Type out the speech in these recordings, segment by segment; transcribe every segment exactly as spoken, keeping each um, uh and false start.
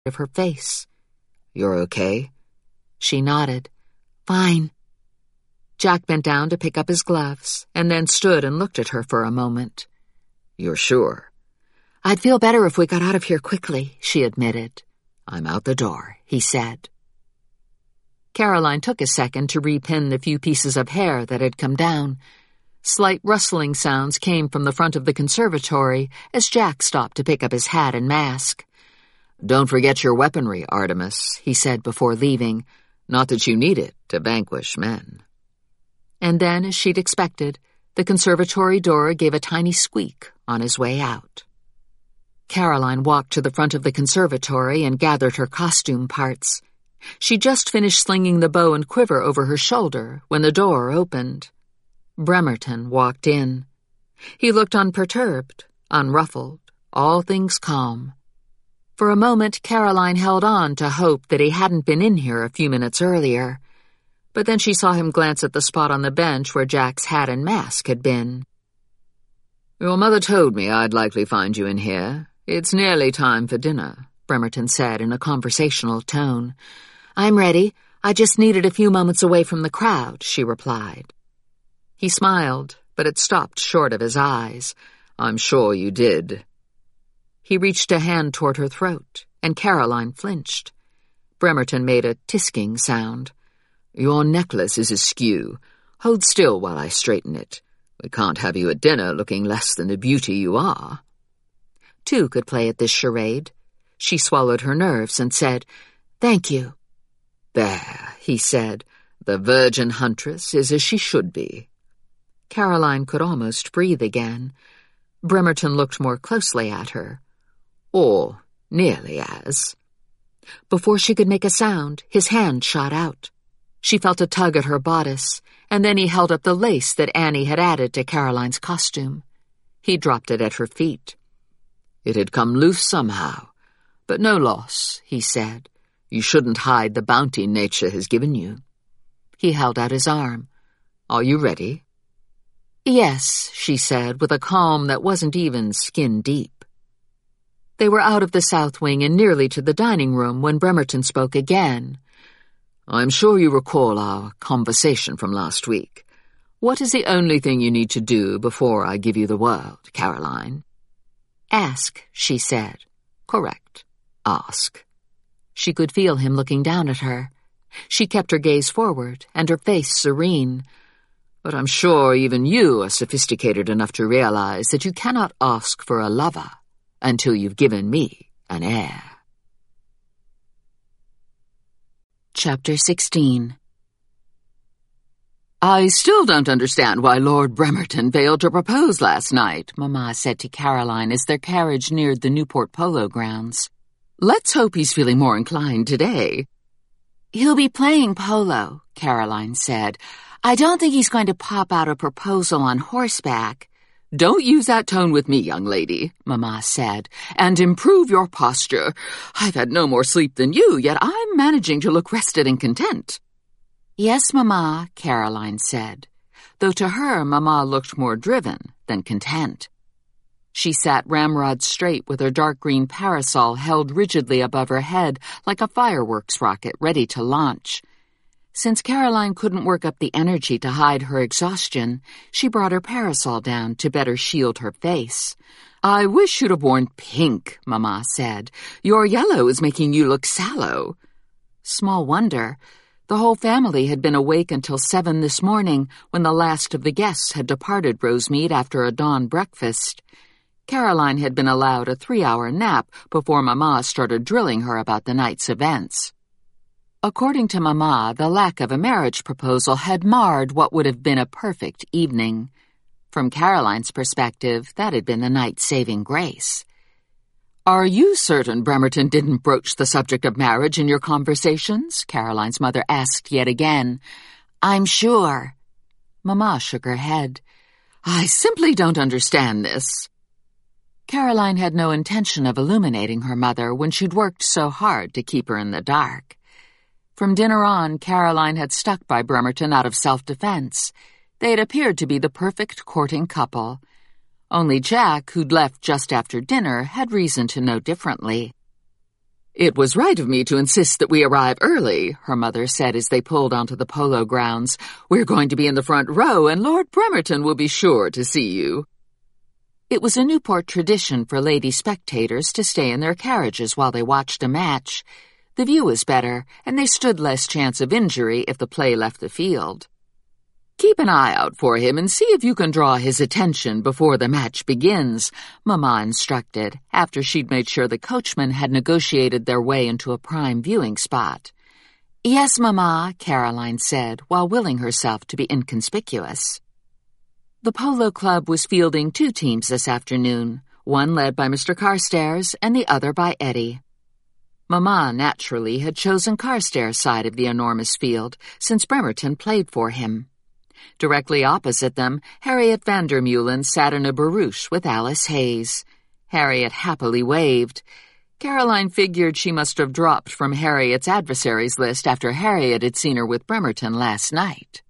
of her face. "You're okay?" She nodded. "Fine." Jack bent down to pick up his gloves, and then stood and looked at her for a moment. "You're sure?" "I'd feel better if we got out of here quickly," she admitted. "I'm out the door," he said. Caroline took a second to repin the few pieces of hair that had come down. Slight rustling sounds came from the front of the conservatory as Jack stopped to pick up his hat and mask. "Don't forget your weaponry, Artemis," he said before leaving. "Not that you need it to vanquish men." And then, as she'd expected, the conservatory door gave a tiny squeak on his way out. Caroline walked to the front of the conservatory and gathered her costume parts. She'd just finished slinging the bow and quiver over her shoulder when the door opened. Bremerton walked in. He looked unperturbed, unruffled, all things calm. For a moment, Caroline held on to hope that he hadn't been in here a few minutes earlier. But then she saw him glance at the spot on the bench where Jack's hat and mask had been. "Your mother told me I'd likely find you in here. It's nearly time for dinner," Bremerton said in a conversational tone. "I'm ready. I just needed a few moments away from the crowd," she replied. He smiled, but it stopped short of his eyes. "I'm sure you did." He reached a hand toward her throat, and Caroline flinched. Bremerton made a tisking sound. "Your necklace is askew. Hold still while I straighten it. We can't have you at dinner looking less than the beauty you are." Two could play at this charade. She swallowed her nerves and said, "Thank you." "There," he said. "The virgin huntress is as she should be." Caroline could almost breathe again. Bremerton looked more closely at her. Or nearly as. Before she could make a sound, his hand shot out. She felt a tug at her bodice, and then he held up the lace that Annie had added to Caroline's costume. He dropped it at her feet. "It had come loose somehow, but no loss," he said. "You shouldn't hide the bounty nature has given you." He held out his arm. "Are you ready?" "Yes," she said, with a calm that wasn't even skin-deep. They were out of the south wing and nearly to the dining room when Bremerton spoke again. "I'm sure you recall our conversation from last week. What is the only thing you need to do before I give you the world, Caroline?" "Ask," she said. "Correct. Ask." She could feel him looking down at her. She kept her gaze forward and her face serene. "But I'm sure even you are sophisticated enough to realize that you cannot ask for a lover until you've given me an heir." Chapter sixteen. "I still don't understand why Lord Bremerton failed to propose last night," Mamma said to Caroline as their carriage neared the Newport Polo Grounds. "Let's hope he's feeling more inclined today." "He'll be playing polo," Caroline said. "I don't think he's going to pop out a proposal on horseback." "Don't use that tone with me, young lady," Mamma said, "and improve your posture. I've had no more sleep than you, yet I'm managing to look rested and content." "Yes, Mamma," Caroline said, though to her Mamma looked more driven than content. She sat ramrod straight with her dark green parasol held rigidly above her head like a fireworks rocket ready to launch. Since Caroline couldn't work up the energy to hide her exhaustion, she brought her parasol down to better shield her face. "I wish you'd have worn pink," Mamma said. "Your yellow is making you look sallow." Small wonder. The whole family had been awake until seven this morning when the last of the guests had departed Rosemead after a dawn breakfast. Caroline had been allowed a three-hour nap before Mamma started drilling her about the night's events. According to Mamma, the lack of a marriage proposal had marred what would have been a perfect evening. From Caroline's perspective, that had been the night's saving grace. "Are you certain Bremerton didn't broach the subject of marriage in your conversations?" Caroline's mother asked yet again. "I'm sure." Mamma shook her head. "I simply don't understand this." Caroline had no intention of illuminating her mother when she'd worked so hard to keep her in the dark. From dinner on, Caroline had stuck by Bremerton out of self-defense. They had appeared to be the perfect courting couple. Only Jack, who'd left just after dinner, had reason to know differently. "It was right of me to insist that we arrive early," her mother said as they pulled onto the polo grounds. "We're going to be in the front row, and Lord Bremerton will be sure to see you." It was a Newport tradition for lady spectators to stay in their carriages while they watched a match. The view was better, and they stood less chance of injury if the play left the field. "Keep an eye out for him and see if you can draw his attention before the match begins," Mama instructed, after she'd made sure the coachman had negotiated their way into a prime viewing spot. "Yes, Mama," Caroline said, while willing herself to be inconspicuous. The polo club was fielding two teams this afternoon, one led by Mister Carstairs and the other by Eddie. Mama, naturally, had chosen Carstairs' side of the enormous field, since Bremerton played for him. Directly opposite them, Harriet Vandermeulen sat in a barouche with Alice Hayes. Harriet happily waved. Caroline figured she must have dropped from Harriet's adversaries list after Harriet had seen her with Bremerton last night.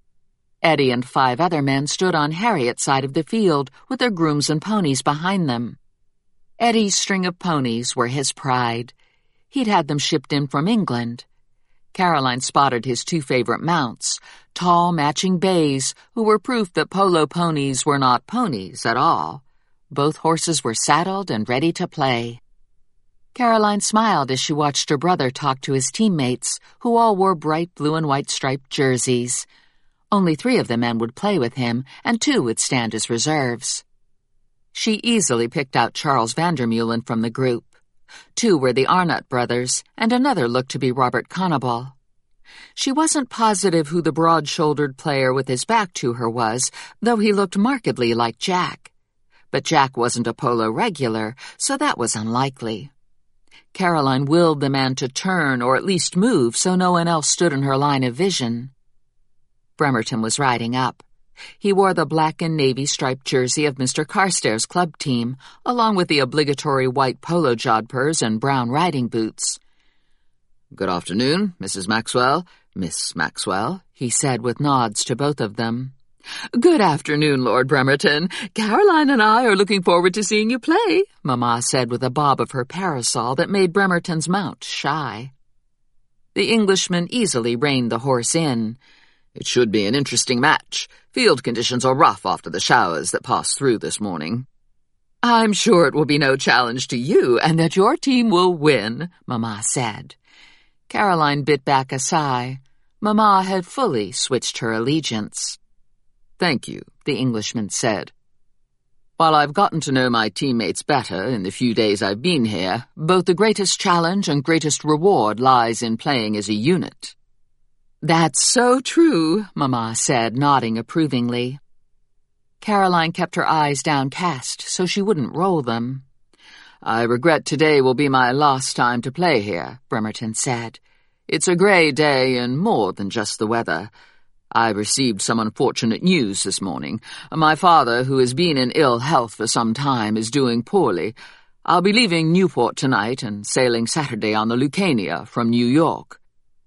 Eddie and five other men stood on Harriet's side of the field with their grooms and ponies behind them. Eddie's string of ponies were his pride. He'd had them shipped in from England. Caroline spotted his two favorite mounts, tall matching bays who were proof that polo ponies were not ponies at all. Both horses were saddled and ready to play. Caroline smiled as she watched her brother talk to his teammates, who all wore bright blue and white striped jerseys. Only three of the men would play with him, and two would stand as reserves. She easily picked out Charles Vandermeulen from the group. Two were the Arnott brothers, and another looked to be Robert Conable. She wasn't positive who the broad-shouldered player with his back to her was, though he looked markedly like Jack. But Jack wasn't a polo regular, so that was unlikely. Caroline willed the man to turn or at least move so no one else stood in her line of vision. Bremerton was riding up. He wore the black and navy striped jersey of Mister Carstairs' club team, along with the obligatory white polo jodhpurs and brown riding boots. "Good afternoon, Missus Maxwell, Miss Maxwell," he said with nods to both of them. "Good afternoon, Lord Bremerton. Caroline and I are looking forward to seeing you play," Mama said with a bob of her parasol that made Bremerton's mount shy. The Englishman easily reined the horse in. "It should be an interesting match. Field conditions are rough after the showers that passed through this morning." "I'm sure it will be no challenge to you, and that your team will win," Mama said. Caroline bit back a sigh. Mama had fully switched her allegiance. "Thank you," the Englishman said. "While I've gotten to know my teammates better in the few days I've been here, both the greatest challenge and greatest reward lies in playing as a unit." "That's so true," Mama said, nodding approvingly. Caroline kept her eyes downcast so she wouldn't roll them. "I regret today will be my last time to play here," Bremerton said. "It's a grey day and more than just the weather. I received some unfortunate news this morning. My father, who has been in ill health for some time, is doing poorly. I'll be leaving Newport tonight and sailing Saturday on the Lucania from New York."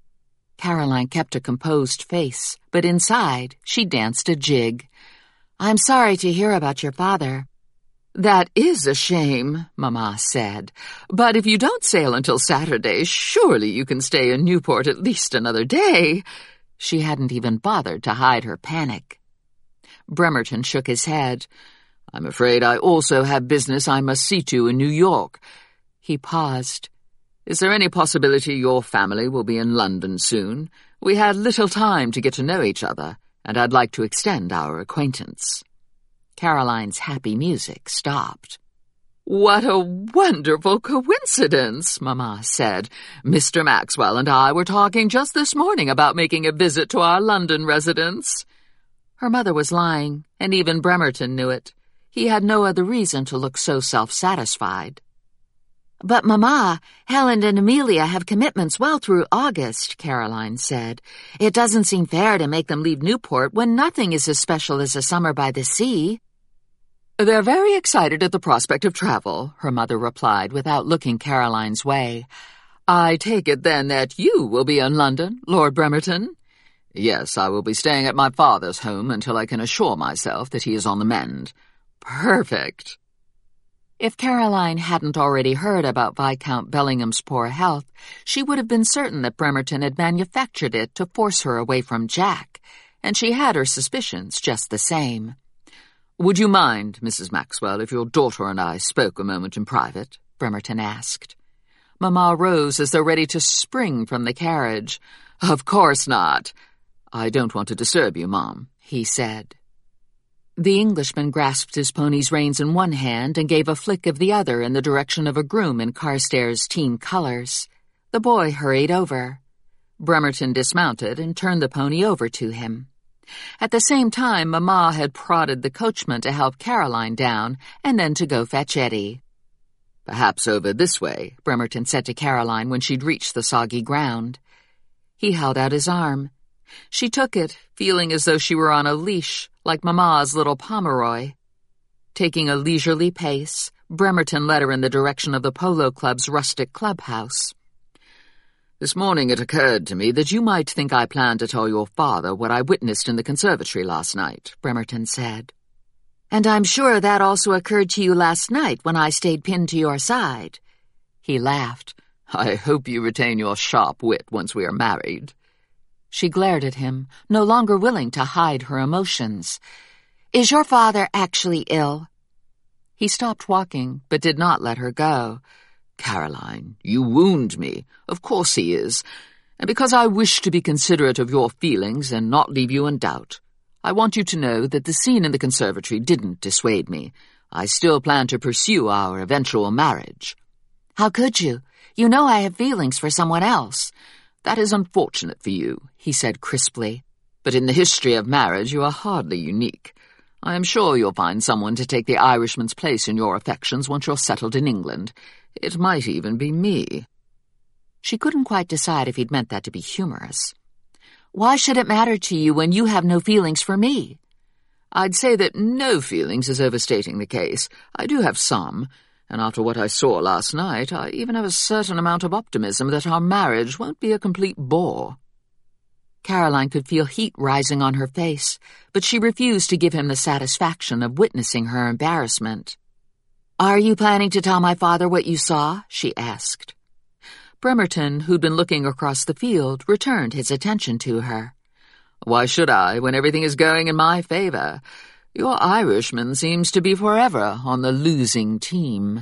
Caroline kept a composed face, but inside she danced a jig. "I'm sorry to hear about your father." "That is a shame," Mama said. "But if you don't sail until Saturday, surely you can stay in Newport at least another day." She hadn't even bothered to hide her panic. Bremerton shook his head. "I'm afraid I also have business I must see to in New York." He paused. "Is there any possibility your family will be in London soon? We had little time to get to know each other, and I'd like to extend our acquaintance." Caroline's happy music stopped. "What a wonderful coincidence," Mama said. "Mister Maxwell and I were talking just this morning about making a visit to our London residence." Her mother was lying, and even Bremerton knew it. He had no other reason to look so self-satisfied. "But, Mama, Helen and Amelia have commitments well through August," Caroline said. "It doesn't seem fair to make them leave Newport when nothing is as special as a summer by the sea." "They're very excited at the prospect of travel," her mother replied without looking Caroline's way. "I take it, then, that you will be in London, Lord Bremerton?" "Yes, I will be staying at my father's home until I can assure myself that he is on the mend." "Perfect." If Caroline hadn't already heard about Viscount Bellingham's poor health, she would have been certain that Bremerton had manufactured it to force her away from Jack, and she had her suspicions just the same. "Would you mind, Missus Maxwell, if your daughter and I spoke a moment in private?" Bremerton asked. Mamma rose as though ready to spring from the carriage. "Of course not. I don't want to disturb you, Mom," he said. The Englishman grasped his pony's reins in one hand and gave a flick of the other in the direction of a groom in Carstairs' team colors. The boy hurried over. Bremerton dismounted and turned the pony over to him. At the same time, Mamma had prodded the coachman to help Caroline down and then to go fetch Eddie. "Perhaps over this way," Bremerton said to Caroline when she'd reached the soggy ground. He held out his arm. She took it, feeling as though she were on a leash, like Mamma's little Pomeroy. Taking a leisurely pace, Bremerton led her in the direction of the Polo Club's rustic clubhouse. "This morning it occurred to me that you might think I planned to tell your father what I witnessed in the conservatory last night," Bremerton said. "And I'm sure that also occurred to you last night when I stayed pinned to your side." He laughed. "I hope you retain your sharp wit once we are married." She glared at him, no longer willing to hide her emotions. "Is your father actually ill?" He stopped walking, but did not let her go. "Caroline, you wound me. Of course he is. And because I wish to be considerate of your feelings and not leave you in doubt, I want you to know that the scene in the conservatory didn't dissuade me. I still plan to pursue our eventual marriage." "How could you? You know I have feelings for someone else." "That is unfortunate for you," he said crisply. "But in the history of marriage you are hardly unique. I am sure you'll find someone to take the Irishman's place in your affections once you're settled in England. It might even be me." She couldn't quite decide if he'd meant that to be humorous. "Why should it matter to you when you have no feelings for me?" "I'd say that no feelings is overstating the case. I do have some. And after what I saw last night, I even have a certain amount of optimism that our marriage won't be a complete bore." Caroline could feel heat rising on her face, but she refused to give him the satisfaction of witnessing her embarrassment. "Are you planning to tell my father what you saw?" she asked. Bremerton, who'd been looking across the field, returned his attention to her. "Why should I, when everything is going in my favor? Your Irishman seems to be forever on the losing team."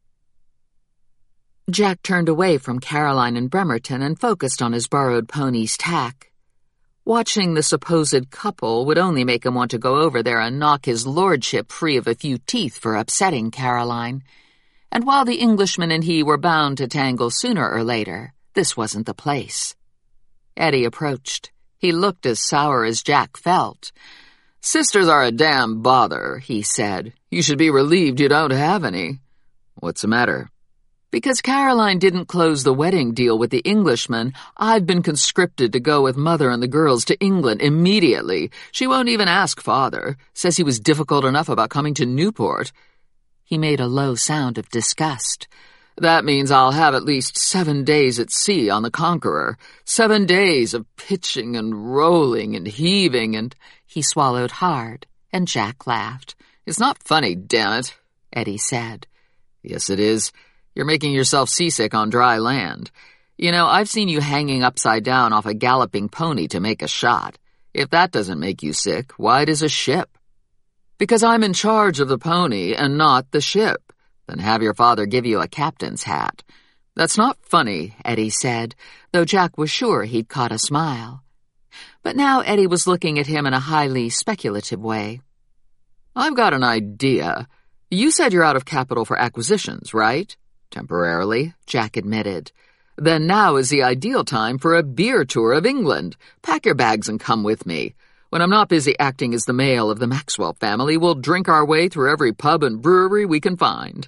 Jack turned away from Caroline and Bremerton and focused on his borrowed pony's tack. Watching the supposed couple would only make him want to go over there and knock his lordship free of a few teeth for upsetting Caroline. And while the Englishman and he were bound to tangle sooner or later, this wasn't the place. Eddie approached. He looked as sour as Jack felt. "Sisters are a damn bother," he said. "You should be relieved you don't have any." "What's the matter?" "Because Caroline didn't close the wedding deal with the Englishman, I've been conscripted to go with Mother and the girls to England immediately. She won't even ask Father. Says he was difficult enough about coming to Newport." He made a low sound of disgust. "That means I'll have at least seven days at sea on the Conqueror. Seven days of pitching and rolling and heaving and—" He swallowed hard, and Jack laughed. "It's not funny, damn it," Eddie said. "Yes, it is. You're making yourself seasick on dry land. You know, I've seen you hanging upside down off a galloping pony to make a shot. If that doesn't make you sick, why does a ship?" "Because I'm in charge of the pony and not the ship." "Then have your father give you a captain's hat." "That's not funny," Eddie said, though Jack was sure he'd caught a smile. But now Eddie was looking at him in a highly speculative way. "I've got an idea. You said you're out of capital for acquisitions, right?" "Temporarily," Jack admitted. "Then now is the ideal time for a beer tour of England. Pack your bags and come with me. When I'm not busy acting as the male of the Maxwell family, we'll drink our way through every pub and brewery we can find."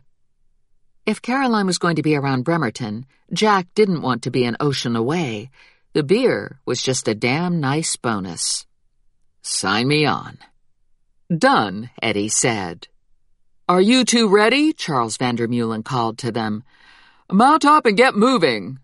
If Caroline was going to be around Bremerton, Jack didn't want to be an ocean away. The beer was just a damn nice bonus. "Sign me on." "Done," Eddie said. "Are you two ready?" Charles Vandermeulen called to them. "Mount up and get moving."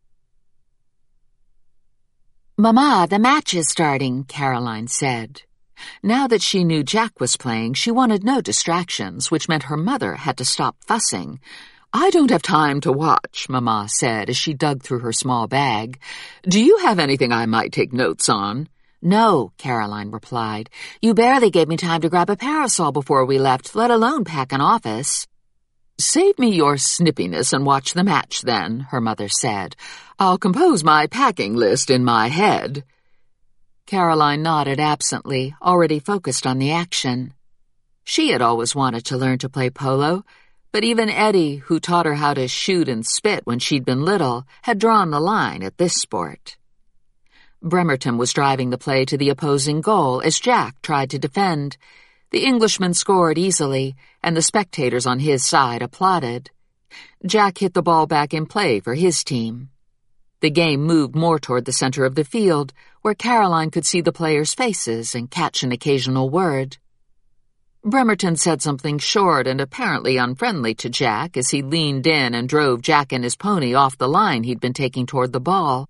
"Mama, the match is starting," Caroline said. Now that she knew Jack was playing, she wanted no distractions, which meant her mother had to stop fussing. "I don't have time to watch," Mama said as she dug through her small bag. "Do you have anything I might take notes on?" "No," Caroline replied. "You barely gave me time to grab a parasol before we left, let alone pack an office." "Save me your snippiness and watch the match, then," her mother said. "I'll compose my packing list in my head." Caroline nodded absently, already focused on the action. She had always wanted to learn to play polo, but even Eddie, who taught her how to shoot and spit when she'd been little, had drawn the line at this sport. Bremerton was driving the play to the opposing goal as Jack tried to defend. The Englishman scored easily, and the spectators on his side applauded. Jack hit the ball back in play for his team. The game moved more toward the center of the field, where Caroline could see the players' faces and catch an occasional word. Bremerton said something short and apparently unfriendly to Jack as he leaned in and drove Jack and his pony off the line he'd been taking toward the ball.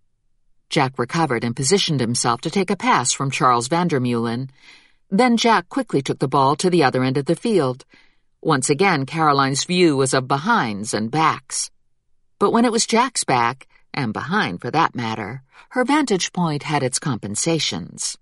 Jack recovered and positioned himself to take a pass from Charles Vandermeulen. Then Jack quickly took the ball to the other end of the field. Once again, Caroline's view was of behinds and backs. But when it was Jack's back, and behind for that matter, her vantage point had its compensations.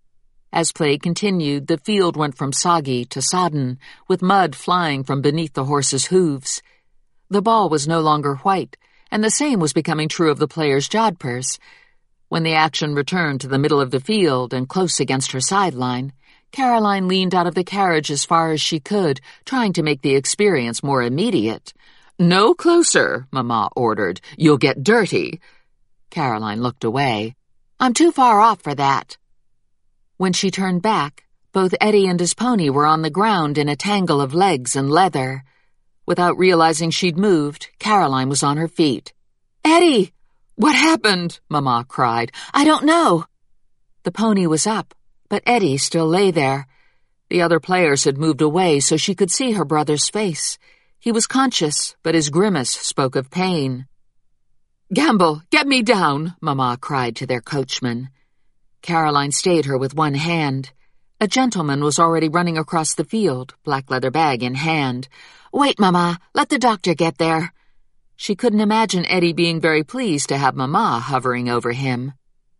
As play continued, the field went from soggy to sodden, with mud flying from beneath the horses' hooves. The ball was no longer white, and the same was becoming true of the players' jodhpurs. When the action returned to the middle of the field and close against her sideline, Caroline leaned out of the carriage as far as she could, trying to make the experience more immediate. "No closer," Mama ordered. "You'll get dirty." Caroline looked away. "I'm too far off for that." When she turned back, both Eddie and his pony were on the ground in a tangle of legs and leather. Without realizing she'd moved, Caroline was on her feet. "Eddie! What happened?" Mama cried. "I don't know." The pony was up, but Eddie still lay there. The other players had moved away so she could see her brother's face. He was conscious, but his grimace spoke of pain. "Gamble, get me down," Mama cried to their coachman. Caroline stayed her with one hand. A gentleman was already running across the field, black leather bag in hand. "Wait, Mama, let the doctor get there." She couldn't imagine Eddie being very pleased to have Mama hovering over him.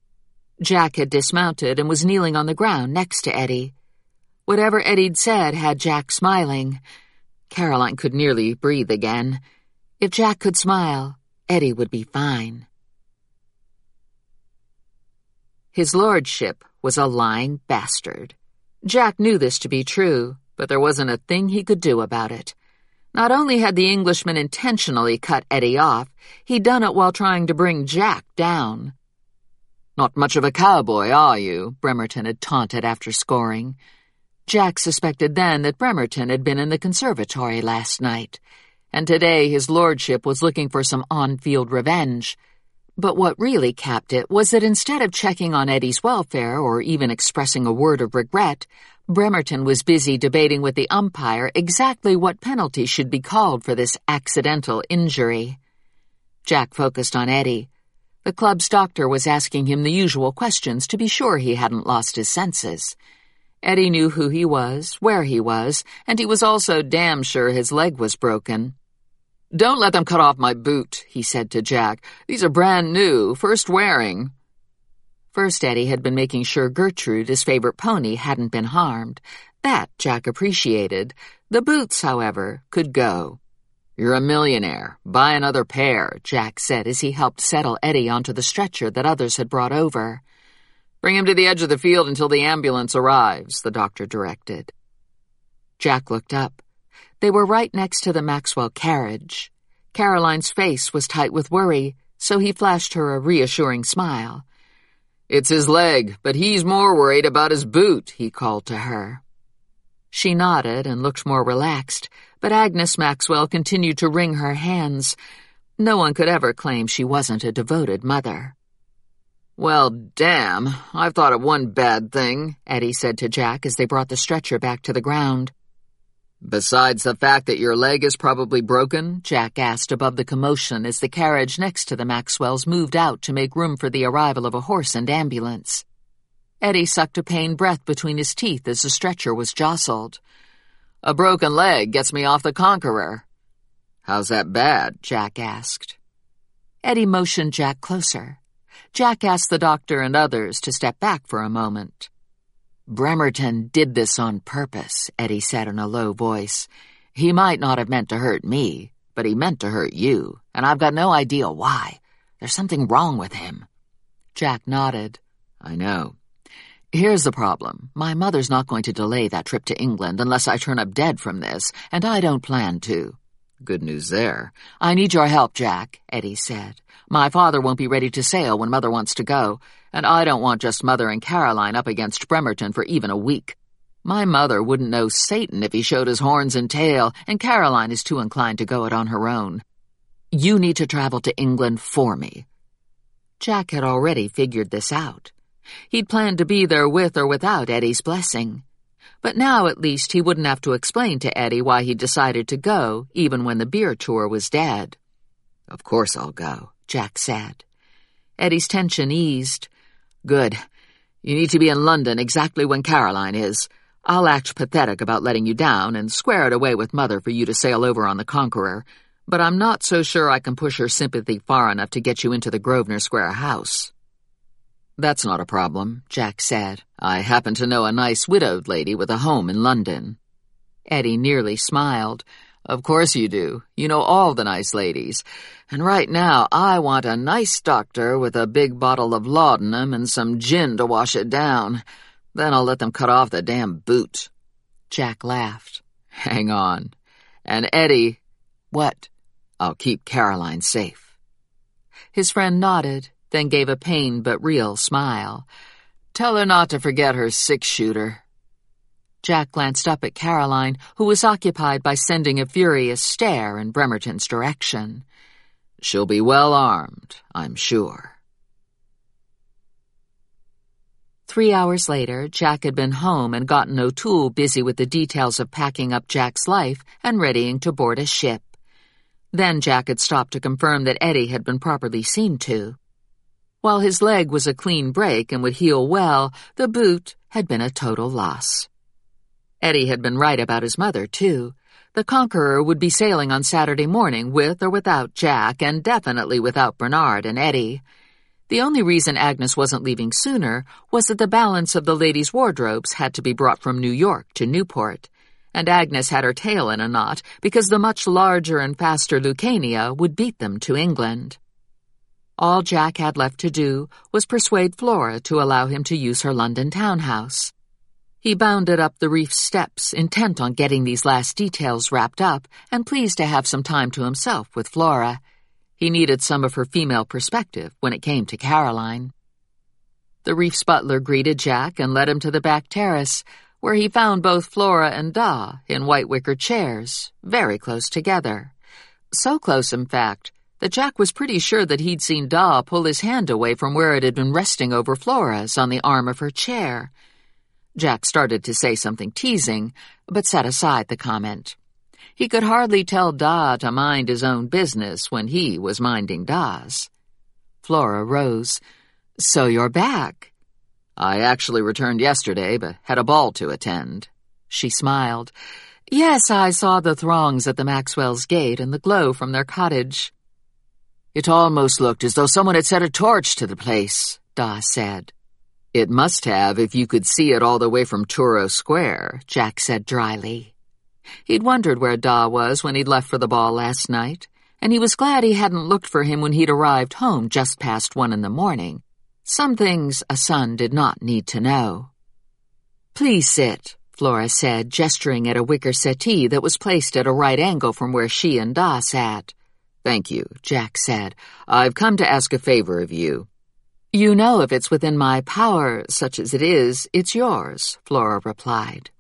Jack had dismounted and was kneeling on the ground next to Eddie. Whatever Eddie'd said had Jack smiling. Caroline could nearly breathe again. If Jack could smile, Eddie would be fine. His lordship was a lying bastard. Jack knew this to be true, but there wasn't a thing he could do about it. Not only had the Englishman intentionally cut Eddie off, he'd done it while trying to bring Jack down. "Not much of a cowboy, are you?" Bremerton had taunted after scoring. Jack suspected then that Bremerton had been in the conservatory last night, and today his lordship was looking for some on-field revenge. But what really capped it was that instead of checking on Eddie's welfare or even expressing a word of regret, Bremerton was busy debating with the umpire exactly what penalty should be called for this accidental injury. Jack focused on Eddie. The club's doctor was asking him the usual questions to be sure he hadn't lost his senses. Eddie knew who he was, where he was, and he was also damn sure his leg was broken. "Don't let them cut off my boot," he said to Jack. "These are brand new, first wearing." First, Eddie had been making sure Gertrude, his favorite pony, hadn't been harmed. That Jack appreciated. The boots, however, could go. "You're a millionaire. Buy another pair," Jack said as he helped settle Eddie onto the stretcher that others had brought over. "Bring him to the edge of the field until the ambulance arrives," the doctor directed. Jack looked up. They were right next to the Maxwell carriage. Caroline's face was tight with worry, so he flashed her a reassuring smile. "It's his leg, but he's more worried about his boot," he called to her. She nodded and looked more relaxed, but Agnes Maxwell continued to wring her hands. No one could ever claim she wasn't a devoted mother. "Well, damn, I've thought of one bad thing," Eddie said to Jack as they brought the stretcher back to the ground. "Besides the fact that your leg is probably broken?" Jack asked above the commotion as the carriage next to the Maxwells moved out to make room for the arrival of a horse and ambulance. Eddie sucked a pained breath between his teeth as the stretcher was jostled. "A broken leg gets me off the Conqueror." "How's that bad?" Jack asked. Eddie motioned Jack closer. Jack asked the doctor and others to step back for a moment. "Bremerton did this on purpose," Eddie said in a low voice. "He might not have meant to hurt me, but he meant to hurt you, and I've got no idea why. There's something wrong with him." Jack nodded. "I know. Here's the problem. My mother's not going to delay that trip to England unless I turn up dead from this, and I don't plan to." "Good news there." "I need your help, Jack," Eddie said. "My father won't be ready to sail when Mother wants to go, and I don't want just Mother and Caroline up against Bremerton for even a week. My mother wouldn't know Satan if he showed his horns and tail, and Caroline is too inclined to go it on her own. You need to travel to England for me." Jack had already figured this out. He'd planned to be there with or without Eddie's blessing. But now at least he wouldn't have to explain to Eddie why he'd decided to go, even when the beer tour was dead. "Of course I'll go," Jack said. Eddie's tension eased. "Good. You need to be in London exactly when Caroline is. I'll act pathetic about letting you down and square it away with Mother for you to sail over on the Conqueror, but I'm not so sure I can push her sympathy far enough to get you into the Grosvenor Square house." "That's not a problem," Jack said. "I happen to know a nice widowed lady with a home in London." Eddie nearly smiled. "Of course you do. You know all the nice ladies. And right now I want a nice doctor with a big bottle of laudanum and some gin to wash it down. Then I'll let them cut off the damn boot." Jack laughed. "Hang on. And Eddie..." "What?" "I'll keep Caroline safe." His friend nodded, then gave a pained but real smile. "Tell her not to forget her six-shooter." Jack glanced up at Caroline, who was occupied by sending a furious stare in Bremerton's direction. "She'll be well armed, I'm sure." Three hours later, Jack had been home and gotten O'Toole busy with the details of packing up Jack's life and readying to board a ship. Then Jack had stopped to confirm that Eddie had been properly seen to. While his leg was a clean break and would heal well, the boot had been a total loss. Eddie had been right about his mother, too. The Conqueror would be sailing on Saturday morning with or without Jack, and definitely without Bernard and Eddie. The only reason Agnes wasn't leaving sooner was that the balance of the ladies' wardrobes had to be brought from New York to Newport, and Agnes had her tail in a knot because the much larger and faster Lucania would beat them to England. All Jack had left to do was persuade Flora to allow him to use her London townhouse. He bounded up the reef steps, intent on getting these last details wrapped up and pleased to have some time to himself with Flora. He needed some of her female perspective when it came to Caroline. The reef's butler greeted Jack and led him to the back terrace, where he found both Flora and Da in white wicker chairs, very close together. So close, in fact, that Jack was pretty sure that he'd seen Da pull his hand away from where it had been resting over Flora's on the arm of her chair. Jack started to say something teasing, but set aside the comment. He could hardly tell Da to mind his own business when he was minding Da's. Flora rose. "So you're back." "I actually returned yesterday, but had a ball to attend." She smiled. "Yes, I saw the throngs at the Maxwell's gate and the glow from their cottage." "It almost looked as though someone had set a torch to the place," Da said. "It must have if you could see it all the way from Truro Square," Jack said dryly. He'd wondered where Da was when he'd left for the ball last night, and he was glad he hadn't looked for him when he'd arrived home just past one in the morning. Some things a son did not need to know. "Please sit," Flora said, gesturing at a wicker settee that was placed at a right angle from where she and Da sat. "Thank you," Jack said. "I've come to ask a favor of you." "You know if it's within my power, such as it is, it's yours," Flora replied.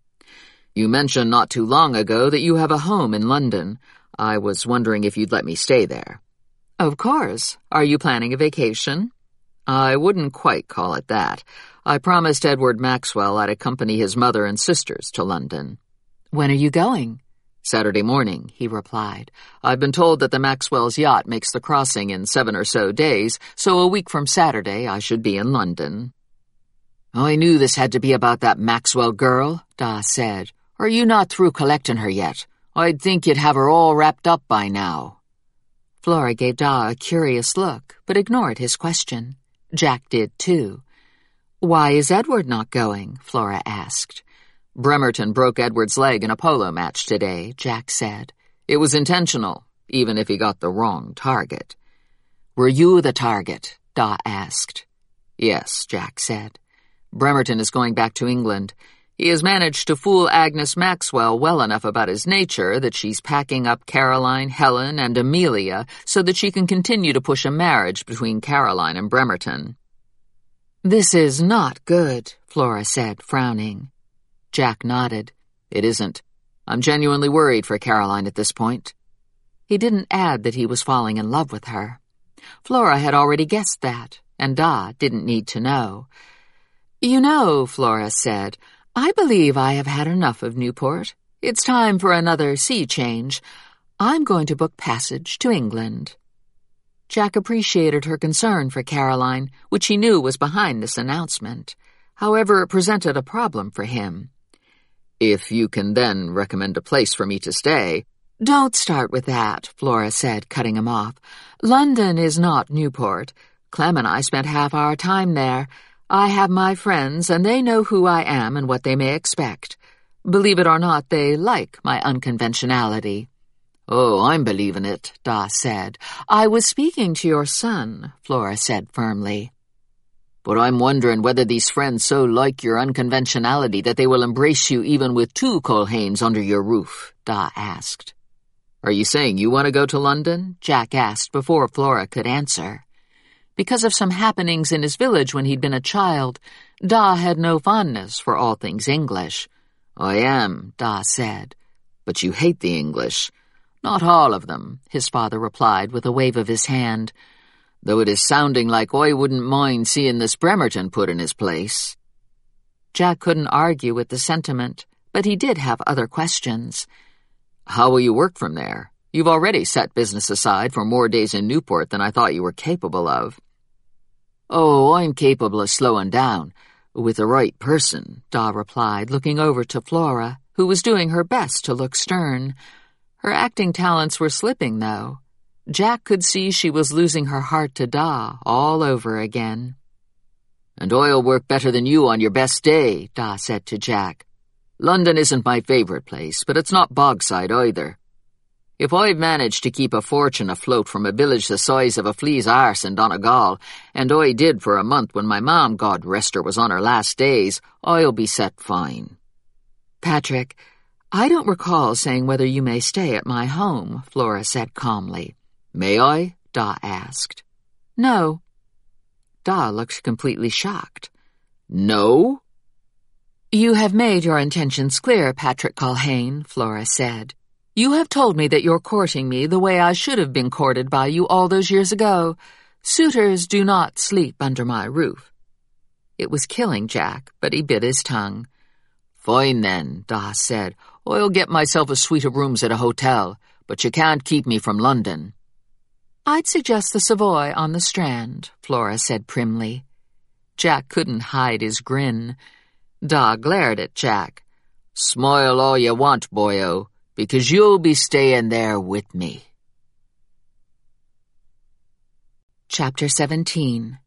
"You mentioned not too long ago that you have a home in London. I was wondering if you'd let me stay there." "Of course. Are you planning a vacation?" "I wouldn't quite call it that. I promised Edward Maxwell I'd accompany his mother and sisters to London." "When are you going?" "Saturday morning," he replied. "I've been told that the Maxwell's yacht makes the crossing in seven or so days, so a week from Saturday I should be in London." I knew this had to be about that Maxwell girl, Da said. Are you not through collecting her yet? I'd think you'd have her all wrapped up by now. Flora gave Da a curious look, but ignored his question. Jack did too. Why is Edward not going? Flora asked. Bremerton broke Edward's leg in a polo match today, Jack said. It was intentional, even if he got the wrong target. Were you the target? Da asked. Yes, Jack said. Bremerton is going back to England. He has managed to fool Agnes Maxwell well enough about his nature that she's packing up Caroline, Helen, and Amelia so that she can continue to push a marriage between Caroline and Bremerton. This is not good, Flora said, frowning. Jack nodded. It isn't. I'm genuinely worried for Caroline at this point. He didn't add that he was falling in love with her. Flora had already guessed that, and Da didn't need to know. You know, Flora said, I believe I have had enough of Newport. It's time for another sea change. I'm going to book passage to England. Jack appreciated her concern for Caroline, which he knew was behind this announcement. However, it presented a problem for him. If you can then recommend a place for me to stay. Don't start with that, Flora said, cutting him off. London is not Newport. Clem and I spent half our time there. I have my friends, and they know who I am and what they may expect. Believe it or not, they like my unconventionality. Oh, I'm believing it, Da said. I was speaking to your son, Flora said firmly. But I'm wondering whether these friends so like your unconventionality that they will embrace you even with two Culhanes under your roof, Da asked. Are you saying you want to go to London? Jack asked before Flora could answer. Because of some happenings in his village when he'd been a child, Da had no fondness for all things English. I am, Da said. But you hate the English. Not all of them, his father replied with a wave of his hand. Though it is sounding like I wouldn't mind seeing this Bremerton put in his place. Jack couldn't argue with the sentiment, but he did have other questions. How will you work from there? You've already set business aside for more days in Newport than I thought you were capable of. Oh, I'm capable of slowing down. With the right person, Da replied, looking over to Flora, who was doing her best to look stern. Her acting talents were slipping, though. Jack could see she was losing her heart to Da all over again. And I'll work better than you on your best day, Da said to Jack. London isn't my favorite place, but it's not Bogside either. If I've managed to keep a fortune afloat from a village the size of a flea's arse in Donegal, and I did for a month when my mom, God rest her, was on her last days, I'll be set fine. Patrick, I don't recall saying whether you may stay at my home, Flora said calmly. May I? Da asked. No. Da looked completely shocked. No? You have made your intentions clear, Patrick Culhane, Flora said. You have told me that you're courting me the way I should have been courted by you all those years ago. Suitors do not sleep under my roof. It was killing Jack, but he bit his tongue. Fine then, Da said. I'll get myself a suite of rooms at a hotel, but you can't keep me from London. I'd suggest the Savoy on the Strand, Flora said primly. Jack couldn't hide his grin. Da glared at Jack. Smile all you want, boyo, because you'll be staying there with me. Chapter seventeen.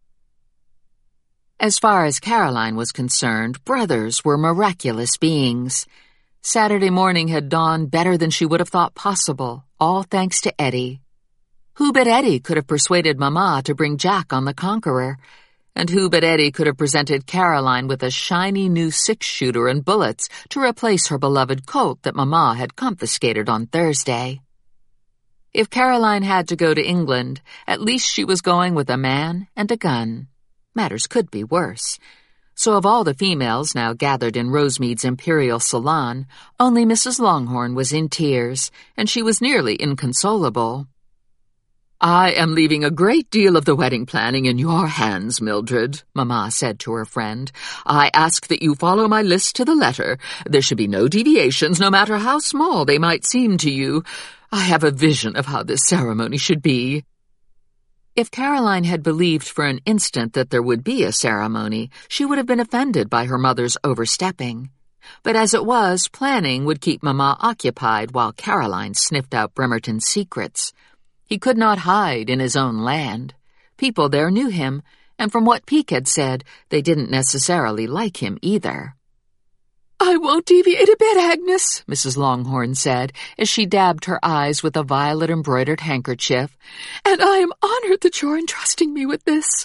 As far as Caroline was concerned, brothers were miraculous beings. Saturday morning had dawned better than she would have thought possible, all thanks to Eddie. Who but Eddie could have persuaded Mama to bring Jack on the Conqueror? And who but Eddie could have presented Caroline with a shiny new six-shooter and bullets to replace her beloved Colt that Mama had confiscated on Thursday? If Caroline had to go to England, at least she was going with a man and a gun. Matters could be worse. So of all the females now gathered in Rosemead's imperial salon, only Missus Longhorn was in tears, and she was nearly inconsolable. I am leaving a great deal of the wedding planning in your hands, Mildred, Mama said to her friend. I ask that you follow my list to the letter. There should be no deviations, no matter how small they might seem to you. I have a vision of how this ceremony should be. If Caroline had believed for an instant that there would be a ceremony, she would have been offended by her mother's overstepping. But as it was, planning would keep Mama occupied while Caroline sniffed out Bremerton's secrets. He could not hide in his own land. People there knew him, and from what Peake had said, they didn't necessarily like him either. "I won't deviate a bit, Agnes," Missus Longhorn said, as she dabbed her eyes with a violet-embroidered handkerchief, "and I am honored that you're entrusting me with this."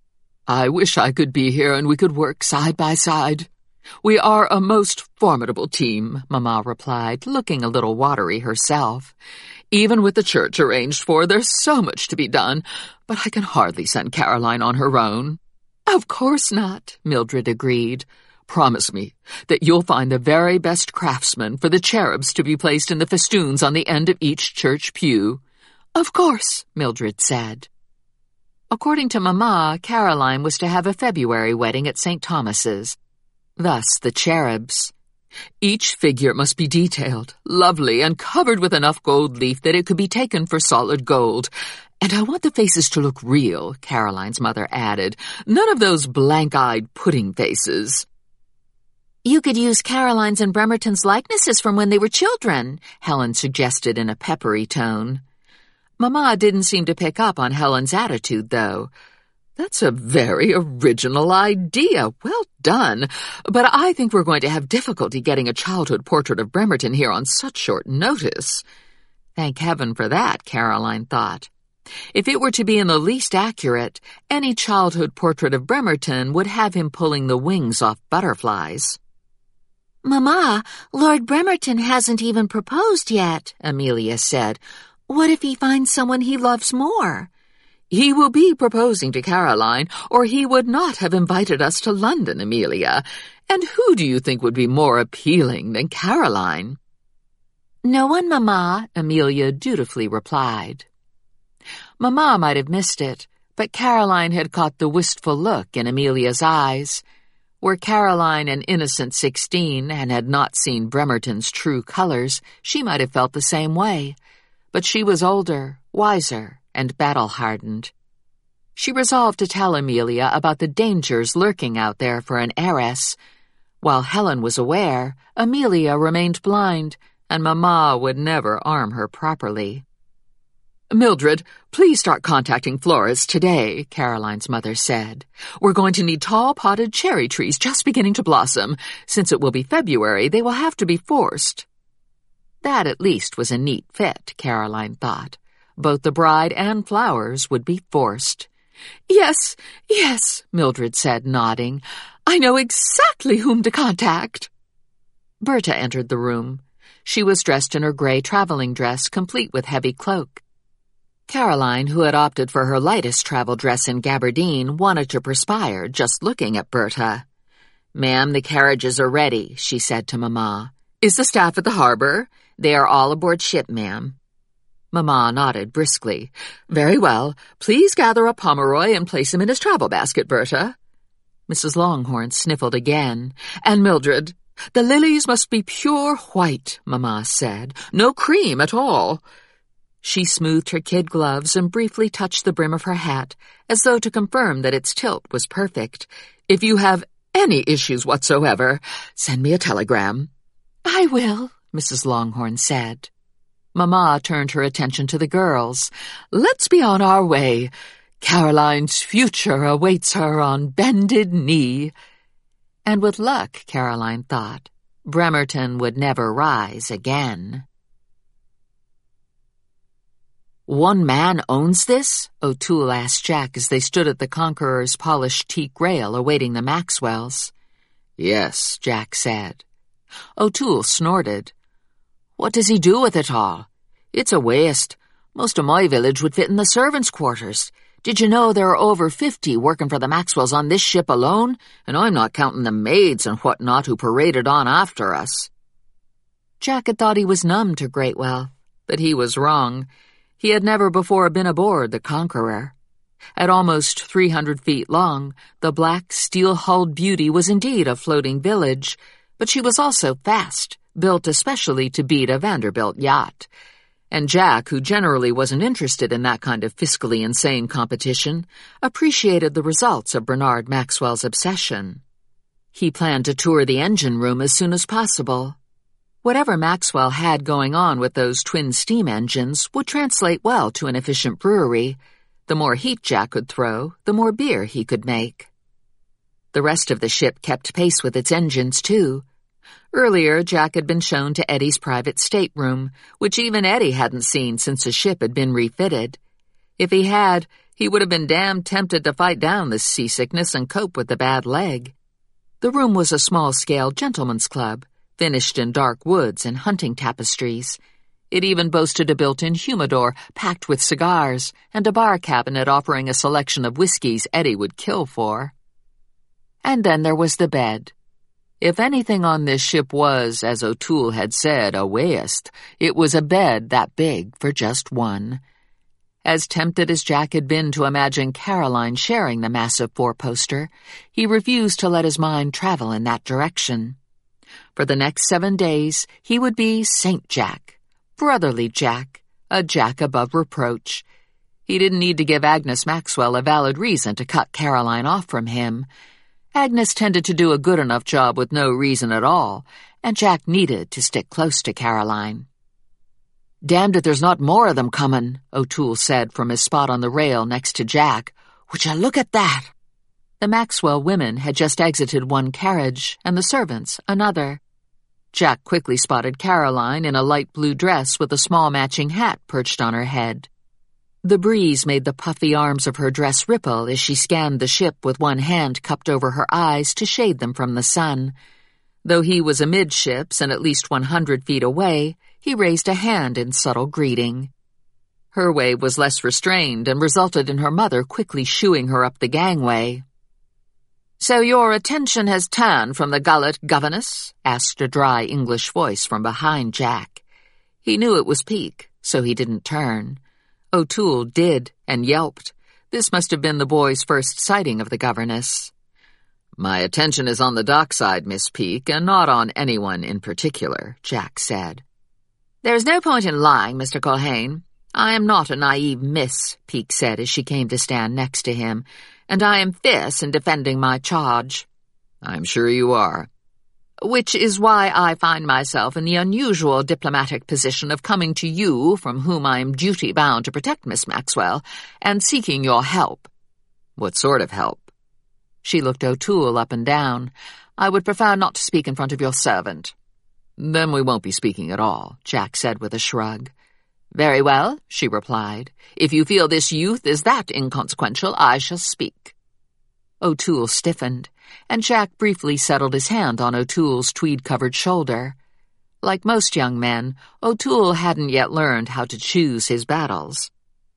"I wish I could be here and we could work side by side. We are a most formidable team," Mama replied, looking a little watery herself. "Even with the church arranged for, there's so much to be done, but I can hardly send Caroline on her own." "Of course not," Mildred agreed. "Promise me that you'll find the very best craftsmen for the cherubs to be placed in the festoons on the end of each church pew." "Of course," Mildred said. According to Mama, Caroline was to have a February wedding at Saint Thomas's. Thus the cherubs. "Each figure must be detailed, lovely, and covered with enough gold leaf that it could be taken for solid gold. And I want the faces to look real," Caroline's mother added. "None of those blank-eyed pudding faces." "You could use Caroline's and Bremerton's likenesses from when they were children," Helen suggested in a peppery tone. Mama didn't seem to pick up on Helen's attitude, though. "That's a very original idea. Well done. But I think we're going to have difficulty getting a childhood portrait of Bremerton here on such short notice." Thank heaven for that, Caroline thought. If it were to be in the least accurate, any childhood portrait of Bremerton would have him pulling the wings off butterflies. "Mama, Lord Bremerton hasn't even proposed yet," Amelia said. "What if he finds someone he loves more?" "He will be proposing to Caroline, or he would not have invited us to London, Amelia. And who do you think would be more appealing than Caroline?" "No one, Mama," Amelia dutifully replied. Mama might have missed it, but Caroline had caught the wistful look in Amelia's eyes. Were Caroline an innocent sixteen and had not seen Bremerton's true colors, she might have felt the same way. But she was older, wiser, and battle-hardened. She resolved to tell Amelia about the dangers lurking out there for an heiress. While Helen was aware, Amelia remained blind, and Mama would never arm her properly. "Mildred, please start contacting florists today," Caroline's mother said. "We're going to need tall potted cherry trees just beginning to blossom. Since it will be February, they will have to be forced." That at least was a neat fit, Caroline thought. Both the bride and flowers would be forced. "Yes, yes," Mildred said, nodding. "I know exactly whom to contact." Berta entered the room. She was dressed in her gray traveling dress, complete with heavy cloak. Caroline, who had opted for her lightest travel dress in gabardine, wanted to perspire just looking at Berta. "Ma'am, the carriages are ready," she said to Mama. "Is the staff at the harbor?" "They are all aboard ship, ma'am." Mama nodded briskly. "Very well. Please gather up Pomeroy and place him in his travel basket, Berta." Missus Longhorn sniffled again. "And Mildred, the lilies must be pure white," Mama said. "No cream at all." She smoothed her kid gloves and briefly touched the brim of her hat, as though to confirm that its tilt was perfect. "If you have any issues whatsoever, send me a telegram." "I will," Missus Longhorn said. Mama turned her attention to the girls. "Let's be on our way. Caroline's future awaits her on bended knee." And with luck, Caroline thought, Bremerton would never rise again. "One man owns this?" O'Toole asked Jack as they stood at the Conqueror's polished teak rail awaiting the Maxwells. "Yes," Jack said. O'Toole snorted. "What does he do with it all? It's a waste. Most of my village would fit in the servants' quarters. Did you know there are over fifty working for the Maxwells on this ship alone? And I'm not counting the maids and what-not who paraded on after us." Jack had thought he was numb to great wealth, but he was wrong. He had never before been aboard the Conqueror. At almost three hundred feet long, the black, steel-hulled beauty was indeed a floating village, but she was also fast, built especially to beat a Vanderbilt yacht. and Jack, who generally wasn't interested in that kind of fiscally insane competition, appreciated the results of Bernard Maxwell's obsession. He planned to tour the engine room as soon as possible. Whatever Maxwell had going on with those twin steam engines would translate well to an efficient brewery. The more heat Jack could throw, the more beer he could make. The rest of the ship kept pace with its engines, too. Earlier, Jack had been shown to Eddie's private stateroom, which even Eddie hadn't seen since the ship had been refitted. If he had, he would have been damn tempted to fight down this seasickness and cope with the bad leg. The room was a small-scale gentleman's club, finished in dark woods and hunting tapestries. It even boasted a built-in humidor packed with cigars and a bar cabinet offering a selection of whiskeys Eddie would kill for. And then there was the bed. If anything on this ship was, as O'Toole had said, a waist, it was a bed that big for just one. As tempted as Jack had been to imagine Caroline sharing the massive four-poster, he refused to let his mind travel in that direction. For the next seven days, he would be Saint Jack, brotherly Jack, a Jack above reproach. He didn't need to give Agnes Maxwell a valid reason to cut Caroline off from him. Agnes tended to do a good enough job with no reason at all, and Jack needed to stick close to Caroline. "Damned if there's not more of them comin'," O'Toole said from his spot on the rail next to Jack. "Would you look at that?" The Maxwell women had just exited one carriage, and the servants another. Jack quickly spotted Caroline in a light blue dress with a small matching hat perched on her head. The breeze made the puffy arms of her dress ripple as she scanned the ship with one hand cupped over her eyes to shade them from the sun. Though he was amidships and at least one hundred feet away, he raised a hand in subtle greeting. Her wave was less restrained and resulted in her mother quickly shooing her up the gangway. "So your attention has turned from the gullet governess?" asked a dry English voice from behind Jack. He knew it was Peake, so he didn't turn. O'Toole did, and yelped. This must have been the boy's first sighting of the governess. "My attention is on the dockside, Miss Peake, and not on anyone in particular," Jack said. "There's no point in lying, Mister Culhane. I am not a naive miss," Peake said as she came to stand next to him, "and I am fierce in defending my charge." "I'm sure you are." "Which is why I find myself in the unusual diplomatic position of coming to you, from whom I am duty-bound to protect Miss Maxwell, and seeking your help." "What sort of help?" She looked O'Toole up and down. "I would prefer not to speak in front of your servant." "Then we won't be speaking at all," Jack said with a shrug. "Very well," she replied. "If you feel this youth is that inconsequential, I shall speak." O'Toole stiffened, and Jack briefly settled his hand on O'Toole's tweed-covered shoulder. Like most young men, O'Toole hadn't yet learned how to choose his battles.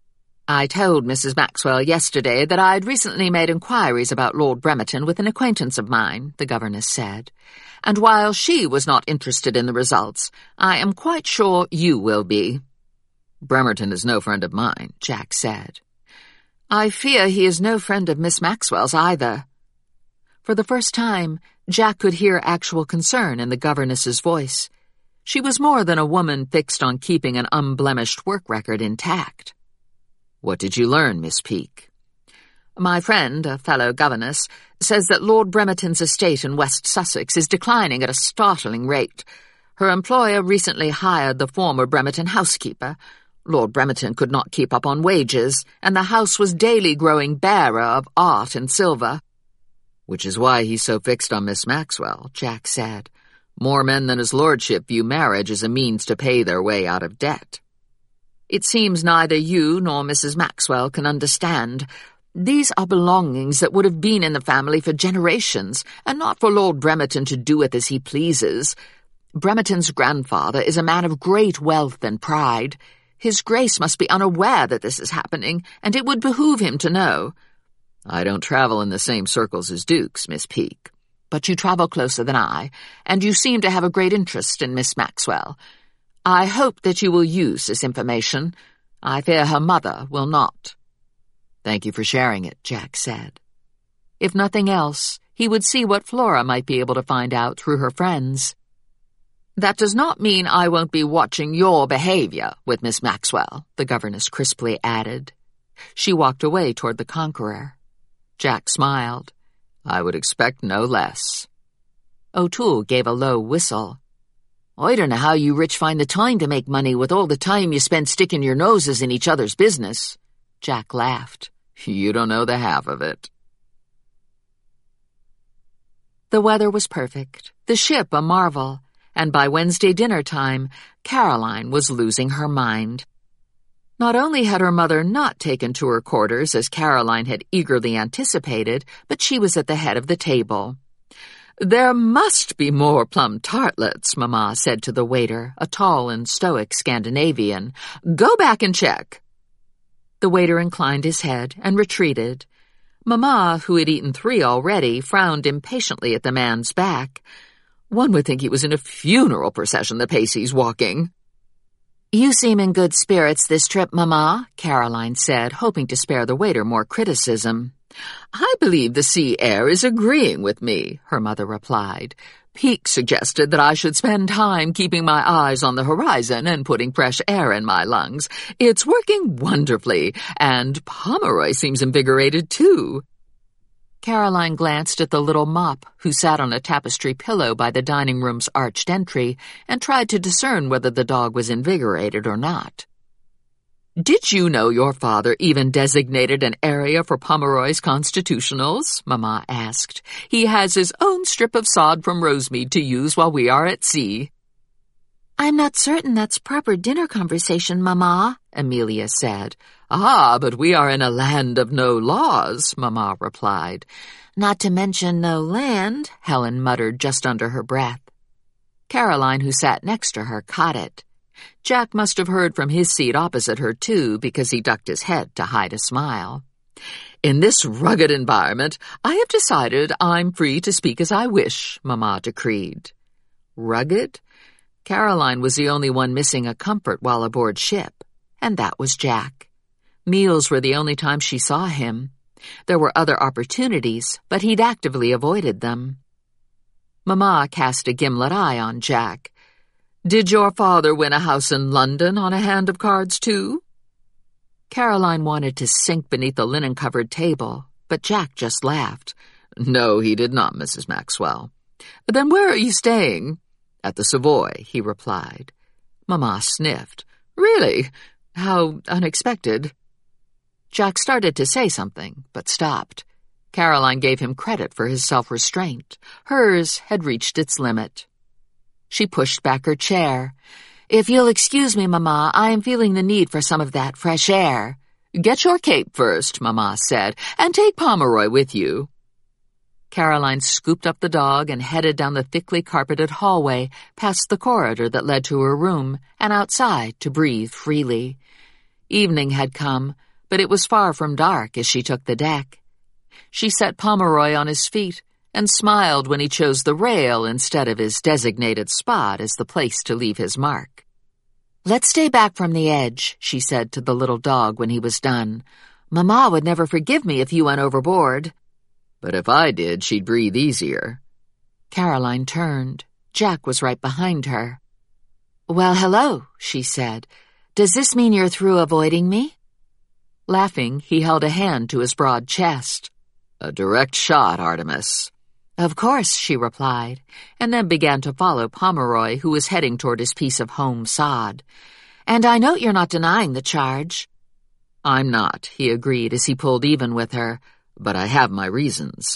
"I told Missus Maxwell yesterday that I'd recently made inquiries about Lord Bremerton with an acquaintance of mine," the governess said. "And while she was not interested in the results, I am quite sure you will be." "Bremerton is no friend of mine," Jack said. "I fear he is no friend of Miss Maxwell's either." For the first time, Jack could hear actual concern in the governess's voice. She was more than a woman fixed on keeping an unblemished work record intact. "What did you learn, Miss Peake?" "My friend, a fellow governess, says that Lord Bremerton's estate in West Sussex is declining at a startling rate. Her employer recently hired the former Bremerton housekeeper. Lord Bremerton could not keep up on wages, and the house was daily growing barer of art and silver." "Which is why he's so fixed on Miss Maxwell," Jack said. "More men than his lordship view marriage as a means to pay their way out of debt." "It seems neither you nor Missus Maxwell can understand. These are belongings that would have been in the family for generations, and not for Lord Bremerton to do with as he pleases. Bremerton's grandfather is a man of great wealth and pride. His Grace must be unaware that this is happening, and it would behoove him to know." "I don't travel in the same circles as dukes, Miss Peake." "But you travel closer than I, and you seem to have a great interest in Miss Maxwell. I hope that you will use this information. I fear her mother will not." "Thank you for sharing it," Jack said. If nothing else, he would see what Flora might be able to find out through her friends. "That does not mean I won't be watching your behavior with Miss Maxwell," the governess crisply added. She walked away toward the conqueror. Jack smiled. "I would expect no less." O'Toole gave a low whistle. "I don't know how you rich find the time to make money with all the time you spend sticking your noses in each other's business." Jack laughed. "You don't know the half of it." The weather was perfect, the ship a marvel, and by Wednesday dinner time, Caroline was losing her mind. Not only had her mother not taken to her quarters as Caroline had eagerly anticipated, but she was at the head of the table. "There must be more plum tartlets," Mama said to the waiter, a tall and stoic Scandinavian. "Go back and check." The waiter inclined his head and retreated. Mama, who had eaten three already, frowned impatiently at the man's back. One would think he was in a funeral procession, the pace he's walking. "You seem in good spirits this trip, Mama," Caroline said, hoping to spare the waiter more criticism. "I believe the sea air is agreeing with me," her mother replied. "Peake suggested that I should spend time keeping my eyes on the horizon and putting fresh air in my lungs. It's working wonderfully, and Pomeroy seems invigorated, too." Caroline glanced at the little mop, who sat on a tapestry pillow by the dining room's arched entry, and tried to discern whether the dog was invigorated or not. "Did you know your father even designated an area for Pomeroy's constitutionals?" Mama asked. "He has his own strip of sod from Rosemead to use while we are at sea." "I'm not certain that's proper dinner conversation, Mama," Amelia said. "Ah, but we are in a land of no laws," Mama replied. "Not to mention no land," Helen muttered just under her breath. Caroline, who sat next to her, caught it. Jack must have heard from his seat opposite her, too, because he ducked his head to hide a smile. "In this rugged environment, I have decided I'm free to speak as I wish," Mama decreed. Rugged? Caroline was the only one missing a comfort while aboard ship, and that was Jack. Meals were the only time she saw him. There were other opportunities, but he'd actively avoided them. Mama cast a gimlet eye on Jack. "Did your father win a house in London on a hand of cards, too?" Caroline wanted to sink beneath the linen-covered table, but Jack just laughed. "No, he did not, Missus Maxwell." "Then where are you staying?" "At the Savoy," he replied. Mama sniffed. "Really? How unexpected." Jack started to say something, but stopped. Caroline gave him credit for his self-restraint. Hers had reached its limit. She pushed back her chair. "If you'll excuse me, Mama, I am feeling the need for some of that fresh air." "Get your cape first," Mama said, "and take Pomeroy with you." Caroline scooped up the dog and headed down the thickly carpeted hallway, past the corridor that led to her room, and outside to breathe freely. Evening had come, but it was far from dark as she took the deck. She set Pomeroy on his feet and smiled when he chose the rail instead of his designated spot as the place to leave his mark. "Let's stay back from the edge," she said to the little dog when he was done. "Mama would never forgive me if you went overboard." "But if I did, she'd breathe easier." Caroline turned. Jack was right behind her. "Well, hello," she said. "Does this mean you're through avoiding me?" Laughing, he held a hand to his broad chest. "A direct shot, Artemis." "Of course," she replied, and then began to follow Pomeroy, who was heading toward his piece of home sod. "And I note you're not denying the charge." "I'm not," he agreed as he pulled even with her, "but I have my reasons."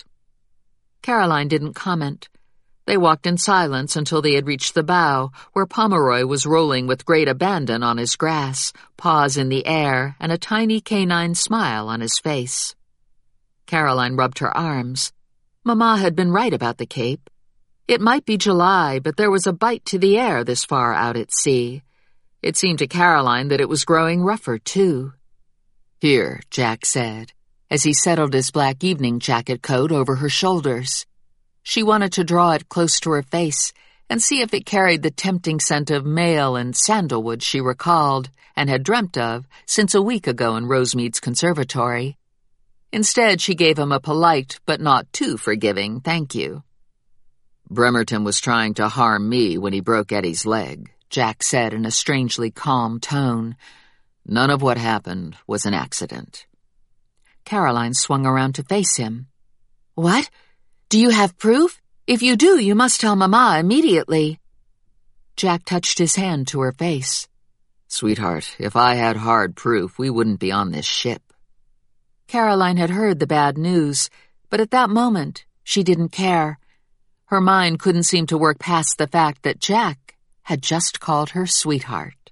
Caroline didn't comment. They walked in silence until they had reached the bow, where Pomeroy was rolling with great abandon on his grass, paws in the air, and a tiny canine smile on his face. Caroline rubbed her arms. Mama had been right about the Cape. It might be July, but there was a bite to the air this far out at sea. It seemed to Caroline that it was growing rougher, too. "Here," Jack said, as he settled his black evening jacket coat over her shoulders. She wanted to draw it close to her face and see if it carried the tempting scent of mail and sandalwood she recalled and had dreamt of since a week ago in Rosemead's conservatory. Instead, she gave him a polite but not too forgiving thank you. Bremerton was trying to harm me when he broke Eddie's leg, Jack said in a strangely calm tone. None of what happened was an accident. Caroline swung around to face him. What? Do you have proof? If you do, you must tell Mama immediately. Jack touched his hand to her face. Sweetheart, if I had hard proof, we wouldn't be on this ship. Caroline had heard the bad news, but at that moment, she didn't care. Her mind couldn't seem to work past the fact that Jack had just called her sweetheart.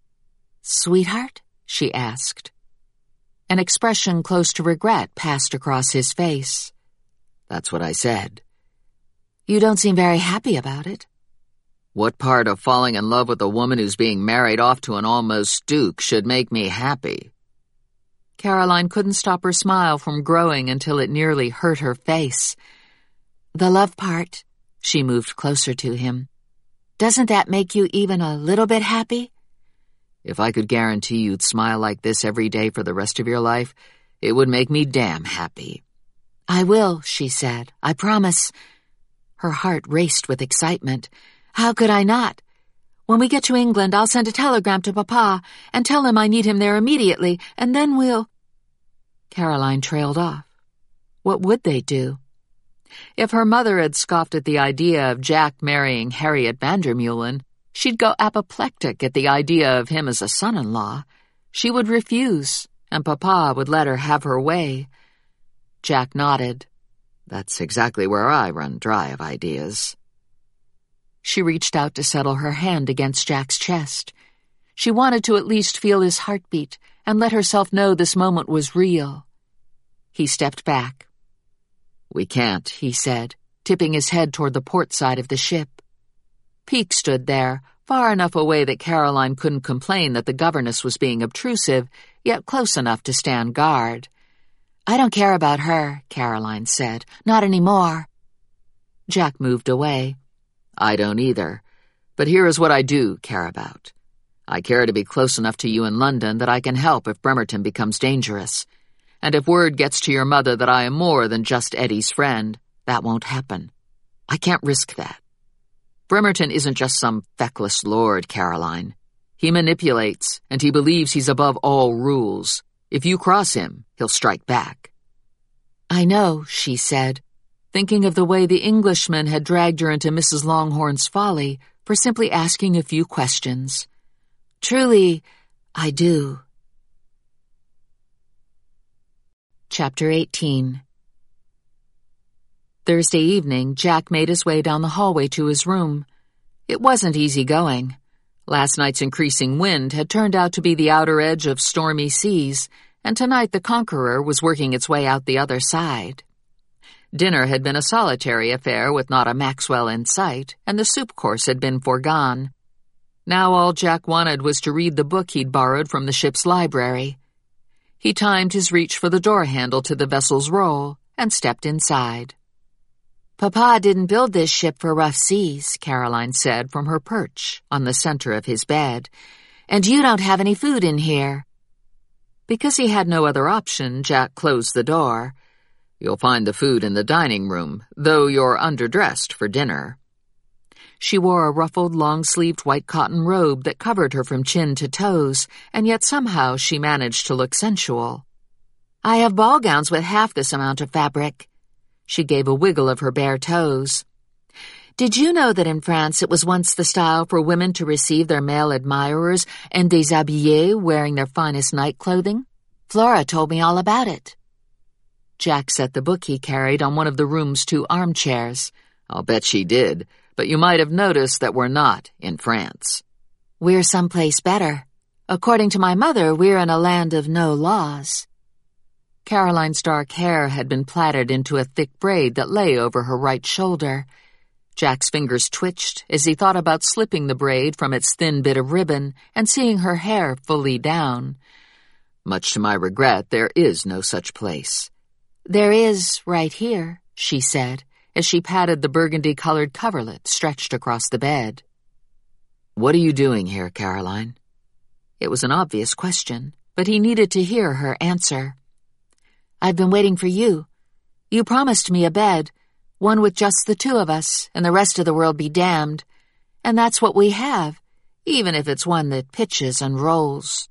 Sweetheart? She asked. An expression close to regret passed across his face. That's what I said. You don't seem very happy about it. What part of falling in love with a woman who's being married off to an almost duke should make me happy? Caroline couldn't stop her smile from growing until it nearly hurt her face. The love part, she moved closer to him. Doesn't that make you even a little bit happy? If I could guarantee you'd smile like this every day for the rest of your life, it would make me damn happy. I will, she said. I promise. Her heart raced with excitement. How could I not? When we get to England, I'll send a telegram to Papa and tell him I need him there immediately, and then we'll... Caroline trailed off. What would they do? If her mother had scoffed at the idea of Jack marrying Harriet Vandermeulen, she'd go apoplectic at the idea of him as a son-in-law. She would refuse, and Papa would let her have her way. Jack nodded. That's exactly where I run dry of ideas. She reached out to settle her hand against Jack's chest. She wanted to at least feel his heartbeat and let herself know this moment was real. He stepped back. We can't, he said, tipping his head toward the port side of the ship. Peake stood there, far enough away that Caroline couldn't complain that the governess was being obtrusive, yet close enough to stand guard. I don't care about her, Caroline said. Not anymore. Jack moved away. I don't either. But here is what I do care about. I care to be close enough to you in London that I can help if Bremerton becomes dangerous. And if word gets to your mother that I am more than just Eddie's friend, that won't happen. I can't risk that. Bremerton isn't just some feckless lord, Caroline. He manipulates, and he believes he's above all rules. If you cross him, he'll strike back. I know, she said, thinking of the way the Englishman had dragged her into Missus Longhorn's folly for simply asking a few questions. Truly, I do. Chapter eighteen. Thursday evening, Jack made his way down the hallway to his room. It wasn't easy going. Last night's increasing wind had turned out to be the outer edge of stormy seas, and tonight the Conqueror was working its way out the other side. Dinner had been a solitary affair with not a Maxwell in sight, and the soup course had been foregone. Now all Jack wanted was to read the book he'd borrowed from the ship's library. He timed his reach for the door handle to the vessel's roll and stepped inside. Papa didn't build this ship for rough seas, Caroline said from her perch on the center of his bed. And you don't have any food in here. Because he had no other option, Jack closed the door. You'll find the food in the dining room, though you're underdressed for dinner. She wore a ruffled, long-sleeved white cotton robe that covered her from chin to toes, and yet somehow she managed to look sensual. I have ball gowns with half this amount of fabric. She gave a wiggle of her bare toes. Did you know that in France it was once the style for women to receive their male admirers en déshabillé, wearing their finest night clothing? Flora told me all about it. Jack set the book he carried on one of the room's two armchairs. I'll bet she did, but you might have noticed that we're not in France. We're someplace better. According to my mother, we're in a land of no laws. Caroline's dark hair had been plaited into a thick braid that lay over her right shoulder. Jack's fingers twitched as he thought about slipping the braid from its thin bit of ribbon and seeing her hair fully down. Much to my regret, there is no such place. There is right here, she said, as she patted the burgundy-colored coverlet stretched across the bed. What are you doing here, Caroline? It was an obvious question, but he needed to hear her answer. I've been waiting for you. You promised me a bed. One with just the two of us, and the rest of the world be damned. And that's what we have, even if it's one that pitches and rolls."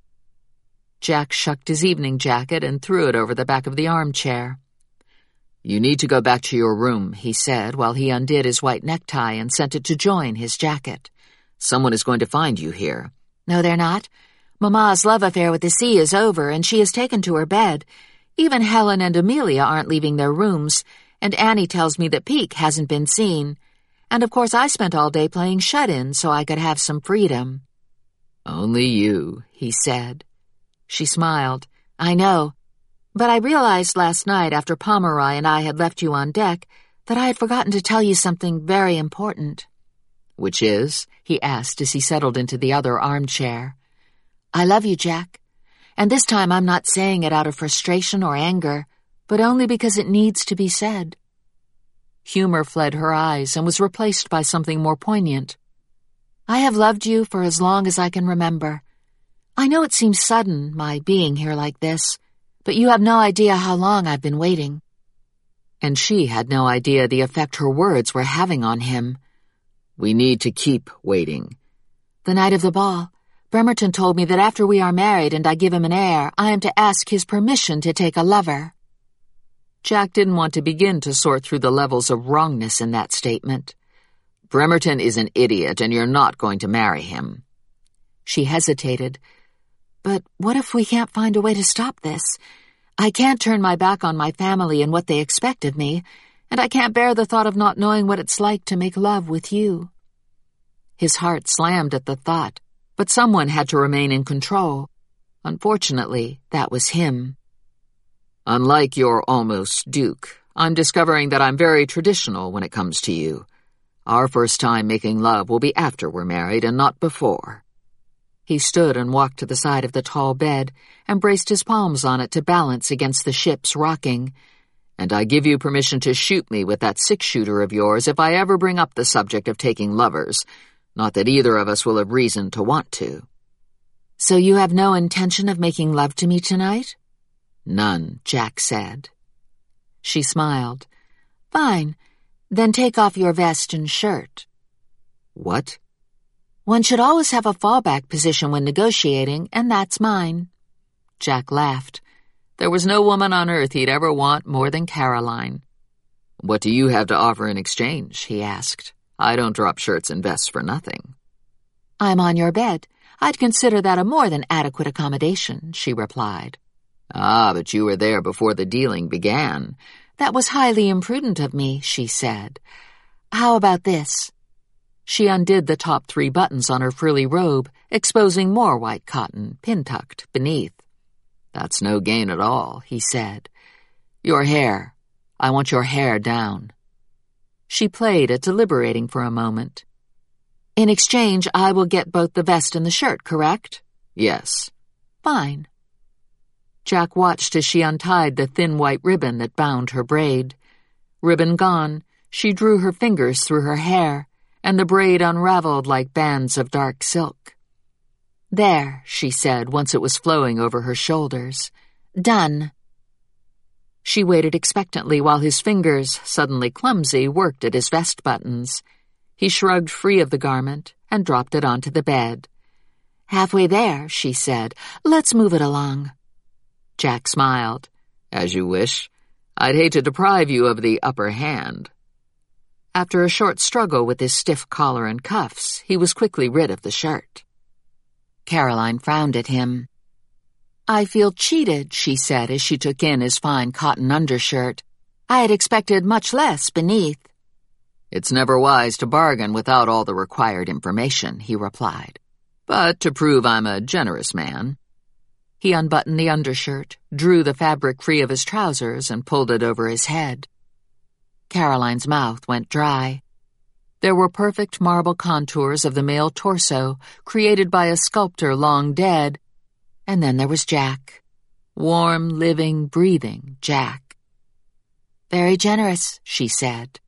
Jack shucked his evening jacket and threw it over the back of the armchair. "You need to go back to your room," he said, while he undid his white necktie and sent it to join his jacket. "Someone is going to find you here." "No, they're not. Mamma's love affair with the sea is over, and she is taken to her bed. Even Helen and Amelia aren't leaving their rooms, and Annie tells me that Peek hasn't been seen. And of course I spent all day playing shut-in so I could have some freedom." "Only you," he said. She smiled. "I know. But I realized last night after Pomeroy and I had left you on deck that I had forgotten to tell you something very important." "Which is?" he asked as he settled into the other armchair. "I love you, Jack. And this time I'm not saying it out of frustration or anger, but only because it needs to be said." Humor fled her eyes and was replaced by something more poignant. "I have loved you for as long as I can remember. I know it seems sudden, my being here like this, but you have no idea how long I've been waiting." And she had no idea the effect her words were having on him. "We need to keep waiting." "The night of the ball, Bremerton told me that after we are married and I give him an heir, I am to ask his permission to take a lover." Jack didn't want to begin to sort through the levels of wrongness in that statement. "Bremerton is an idiot, and you're not going to marry him." She hesitated. "But what if we can't find a way to stop this? I can't turn my back on my family and what they expect of me, and I can't bear the thought of not knowing what it's like to make love with you." His heart slammed at the thought, but someone had to remain in control. Unfortunately, that was him. "Unlike your almost Duke, I'm discovering that I'm very traditional when it comes to you. Our first time making love will be after we're married and not before." He stood and walked to the side of the tall bed and braced his palms on it to balance against the ship's rocking. "And I give you permission to shoot me with that six-shooter of yours if I ever bring up the subject of taking lovers. Not that either of us will have reason to want to." "So you have no intention of making love to me tonight?" "None," Jack said. She smiled. "Fine. Then take off your vest and shirt." "What?" "One should always have a fallback position when negotiating, and that's mine." Jack laughed. There was no woman on earth he'd ever want more than Caroline. "What do you have to offer in exchange?" he asked. "I don't drop shirts and vests for nothing." "I'm on your bed. I'd consider that a more than adequate accommodation," she replied. "Ah, but you were there before the dealing began." "That was highly imprudent of me," she said. "How about this?" She undid the top three buttons on her frilly robe, exposing more white cotton, pin-tucked, beneath. "That's no gain at all," he said. "Your hair. I want your hair down." She played at deliberating for a moment. "In exchange, I will get both the vest and the shirt, correct?" "Yes." "Fine." Jack watched as she untied the thin white ribbon that bound her braid. Ribbon gone, she drew her fingers through her hair, and the braid unraveled like bands of dark silk. "There," she said once it was flowing over her shoulders. "Done." She waited expectantly while his fingers, suddenly clumsy, worked at his vest buttons. He shrugged free of the garment and dropped it onto the bed. "Halfway there," she said. "Let's move it along." Jack smiled. "As you wish. I'd hate to deprive you of the upper hand." After a short struggle with his stiff collar and cuffs, he was quickly rid of the shirt. Caroline frowned at him. "I feel cheated," she said as she took in his fine cotton undershirt. "I had expected much less beneath." "It's never wise to bargain without all the required information," he replied. "But to prove I'm a generous man—" He unbuttoned the undershirt, drew the fabric free of his trousers, and pulled it over his head. Caroline's mouth went dry. There were perfect marble contours of the male torso, created by a sculptor long dead, and then there was Jack. Warm, living, breathing Jack. "Very generous," she said.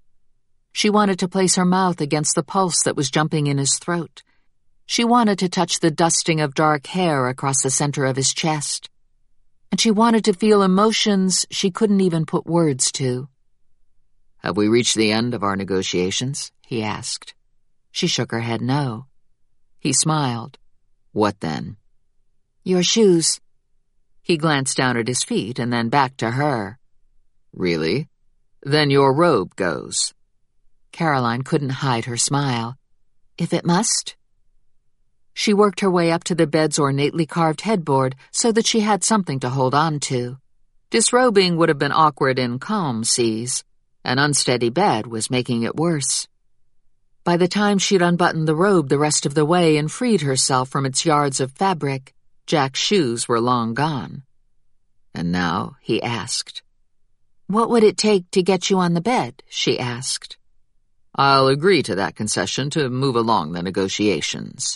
She wanted to place her mouth against the pulse that was jumping in his throat. She wanted to touch the dusting of dark hair across the center of his chest. And she wanted to feel emotions she couldn't even put words to. Have we reached the end of our negotiations? He asked. She shook her head no. He smiled. What then? Your shoes. He glanced down at his feet and then back to her. Really? Then your robe goes. Caroline couldn't hide her smile. If it must. She worked her way up to the bed's ornately carved headboard so that she had something to hold on to. Disrobing would have been awkward in calm seas. An unsteady bed was making it worse. By the time she'd unbuttoned the robe the rest of the way and freed herself from its yards of fabric, Jack's shoes were long gone. And now, he asked. What would it take to get you on the bed? She asked. I'll agree to that concession to move along the negotiations.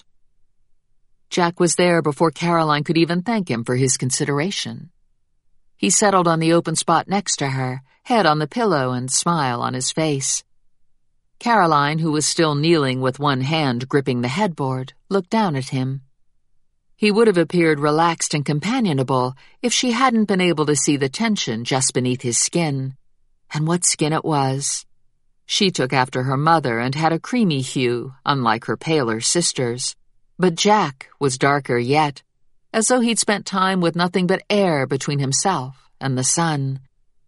Jack was there before Caroline could even thank him for his consideration. He settled on the open spot next to her, head on the pillow and smile on his face. Caroline, who was still kneeling with one hand gripping the headboard, looked down at him. He would have appeared relaxed and companionable if she hadn't been able to see the tension just beneath his skin. And what skin it was. She took after her mother and had a creamy hue, unlike her paler sisters. But Jack was darker yet, as though he'd spent time with nothing but air between himself and the sun.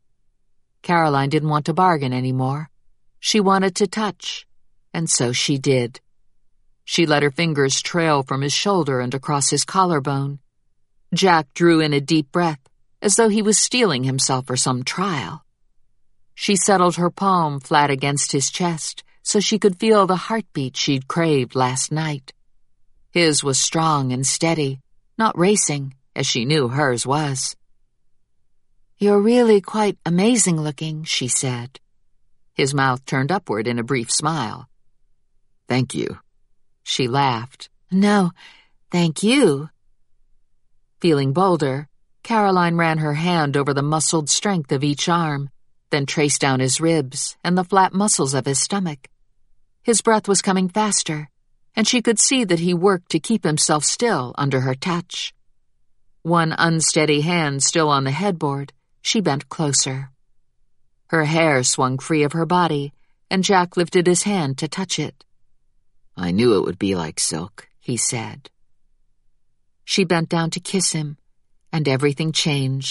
Caroline didn't want to bargain anymore. She wanted to touch, and so she did. She let her fingers trail from his shoulder and across his collarbone. Jack drew in a deep breath, as though he was steeling himself for some trial. She settled her palm flat against his chest so she could feel the heartbeat she'd craved last night. His was strong and steady, not racing, as she knew hers was. You're really quite amazing looking, she said. His mouth turned upward in a brief smile. Thank you. She laughed. No, thank you. Feeling bolder, Caroline ran her hand over the muscled strength of each arm, then traced down his ribs and the flat muscles of his stomach. His breath was coming faster, and she could see that he worked to keep himself still under her touch. One unsteady hand still on the headboard, she bent closer. Her hair swung free of her body, and Jack lifted his hand to touch it. I knew it would be like silk, he said. She bent down to kiss him, and everything changed.